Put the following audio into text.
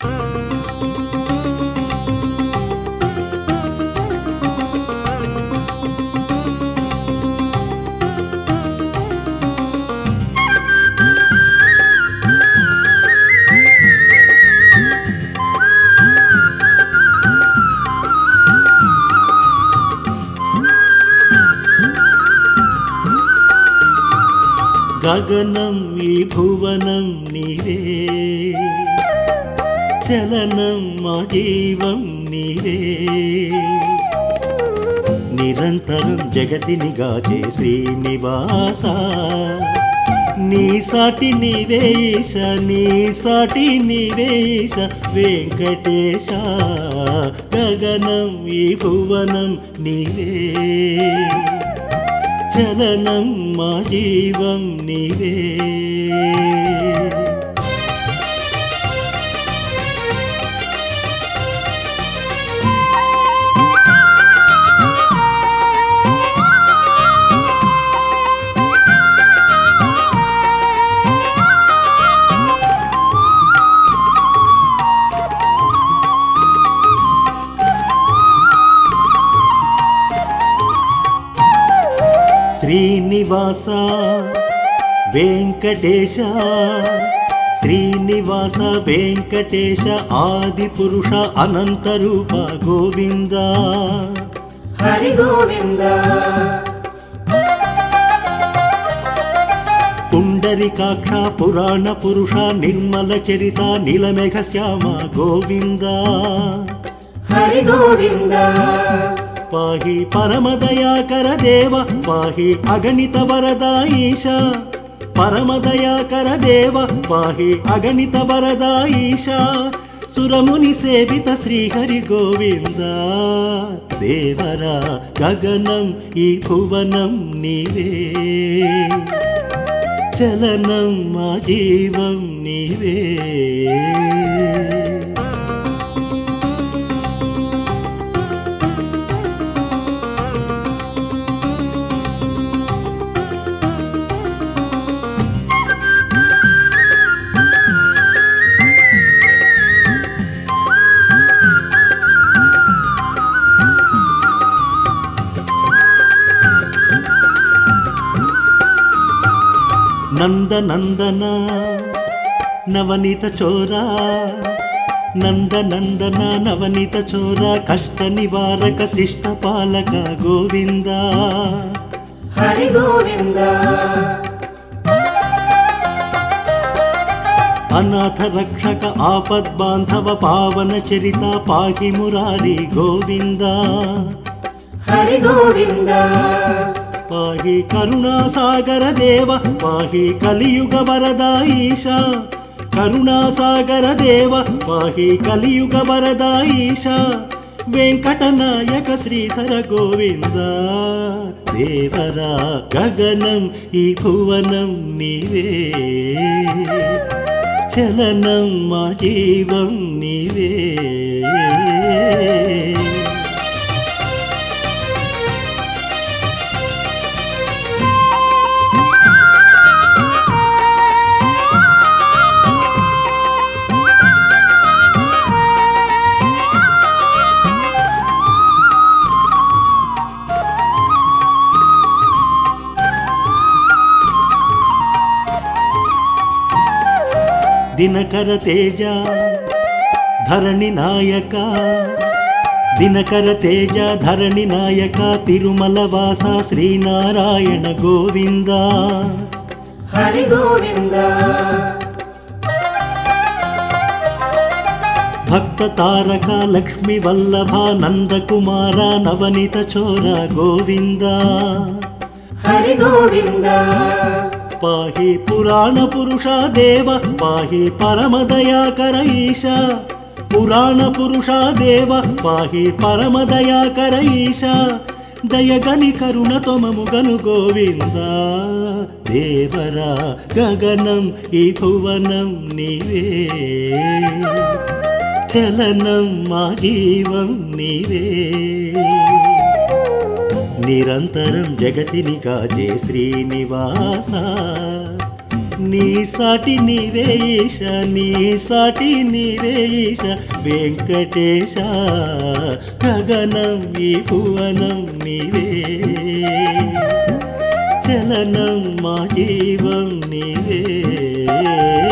గగనం ఈ భువనం నీవే, చలనం మా జీవం నీవే, నిరంతరం జగతిని గాచే శ్రీనివాస, నీ సాటి నీవేశ, నీ సాటి నీవేశ వెంకటేశ. గగనం ఈ భువనం నీవే, చలనం మా జీవం నీవే. శ్రీనివాస వెంకటేశ, శ్రీనివాస వెంకటేశ ఆది పురుష అనంత రూప గోవింద హరి గోవింద. పుండరీకాక్ష పురాణ పురుష నిర్మల చరిత నీలమేఘ శ్యామ గోవింద హరి గోవింద. పాహి పరమదయాకర దేవ, పాహి అగణిత వరద ఈశ, పరమదయాకర దేవ, పాహి అగణిత వరద ఈశ. సురముని సేవిత శ్రీహరి గోవింద దేవరా. గగనం ఈ భువనం నీవే, చలనం మా జీవం నీవే. నందనందన నవనీత చోరా, నందనందన నవనీత చోరా కష్ట నివారక శిష్ట పాలక గోవింద హరి గోవింద. అనాథ రక్షక ఆపద్బాంధవ పావన చరిత పాహి మురారి గోవింద హరి గోవింద. పాహి కరుణాసాగర దేవ, పాహి కలియుగ వరద ఈశ, కరుణాసాగర దేవ, పాహి కలియుగ వరద ఈశ. వెంకటనాయక శ్రీధర గోవింద దేవరా. గగనం ఈ భువనం నీవే, చలనం మా జీవం నీవే. దినకర తేజ ధరణి నాయక, దినకర తేజ ధరణి నాయక తిరుమల వాస శ్రీనారాయణ గోవింద హరి గోవింద. భక్త తారక లక్ష్మి వల్లభ నందకుమార నవనీత చోర గోవింద హరి గోవింద. పాహి పురాణ పురుష దేవ, పాహి పరమదయాకర ఈశ, పురాణ పురుష దేవ, పాహి పరమదయాకర ఈశ. దయగని కరుణతో మముగను గోవింద దేవరా. గగనం ఈ భువనం నీవే, చలనం మా జీవం నీవే. నిరంతరం జగతిని కాచే శ్రీనివాస, నీ సాటి నీవే ఈశ నీ సాటి నీవే ఈశ వెంకటేశ గగనం ఈ భువనం నీవే చలనం మా జీవం నీవే